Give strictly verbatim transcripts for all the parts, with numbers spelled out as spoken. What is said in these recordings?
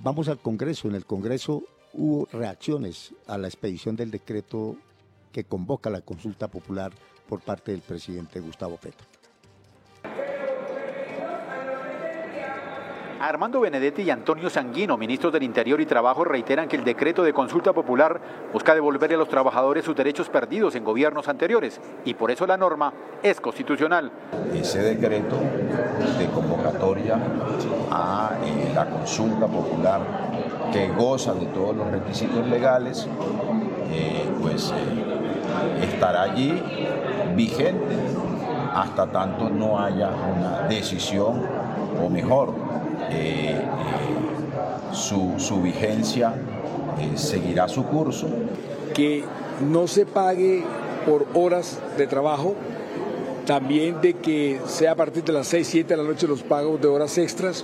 Vamos al Congreso. En el Congreso hubo reacciones a la expedición del decreto que convoca la consulta popular por parte del presidente Gustavo Petro. Armando Benedetti y Antonio Sanguino, ministros del Interior y Trabajo, reiteran que el decreto de consulta popular busca devolverle a los trabajadores sus derechos perdidos en gobiernos anteriores y por eso la norma es constitucional. Ese decreto de convocatoria a eh, la consulta popular que goza de todos los requisitos legales, eh, pues eh, estará allí vigente hasta tanto no haya una decisión, o mejor, Eh, eh, su, su vigencia eh, seguirá su curso. Que no se pague por horas de trabajo, también de que sea a partir de las seis, siete de la noche los pagos de horas extras,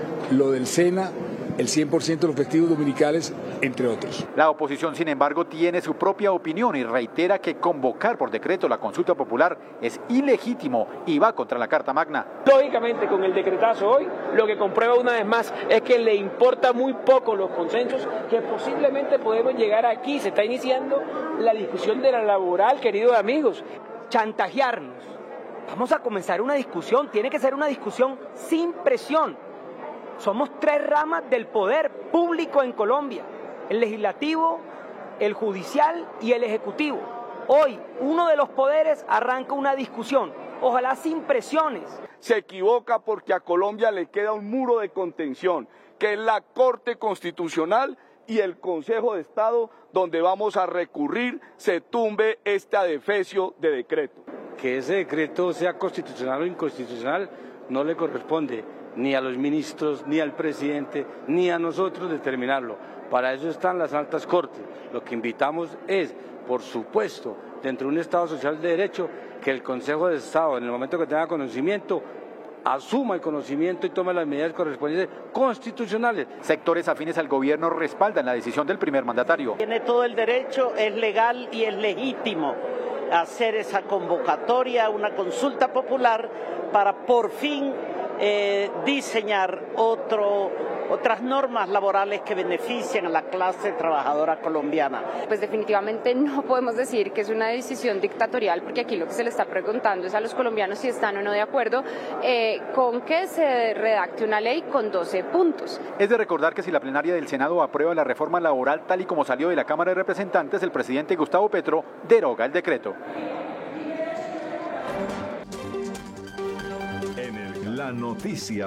lo del SENA, el cien por ciento de los festivos dominicales, entre otros. La oposición, sin embargo, tiene su propia opinión y reitera que convocar por decreto la consulta popular es ilegítimo y va contra la Carta Magna. Lógicamente, con el decretazo hoy, lo que comprueba una vez más es que le importa muy poco los consensos que posiblemente podemos llegar aquí. Se está iniciando la discusión de la laboral, queridos amigos. Chantajearnos. Vamos a comenzar una discusión, tiene que ser una discusión sin presión. Somos tres ramas del poder público en Colombia, el legislativo, el judicial y el ejecutivo. Hoy, uno de los poderes arranca una discusión, ojalá sin presiones. Se equivoca porque a Colombia le queda un muro de contención, que es la Corte Constitucional y el Consejo de Estado, donde vamos a recurrir, se tumbe este adefesio de decreto. Que ese decreto sea constitucional o inconstitucional no le corresponde ni a los ministros, ni al presidente, ni a nosotros determinarlo. Para eso están las altas cortes. Lo que invitamos es, por supuesto, dentro de un Estado social de derecho, que el Consejo de Estado, en el momento que tenga conocimiento, asuma el conocimiento y tome las medidas correspondientes constitucionales. Sectores afines al gobierno respaldan la decisión del primer mandatario. Tiene todo el derecho, es legal y es legítimo hacer esa convocatoria, una consulta popular para por fin Eh, diseñar otro, otras normas laborales que beneficien a la clase trabajadora colombiana. Pues definitivamente no podemos decir que es una decisión dictatorial, porque aquí lo que se le está preguntando es a los colombianos si están o no de acuerdo eh, con que se redacte una ley con doce puntos. Es de recordar que si la plenaria del Senado aprueba la reforma laboral tal y como salió de la Cámara de Representantes, el presidente Gustavo Petro deroga el decreto. La noticia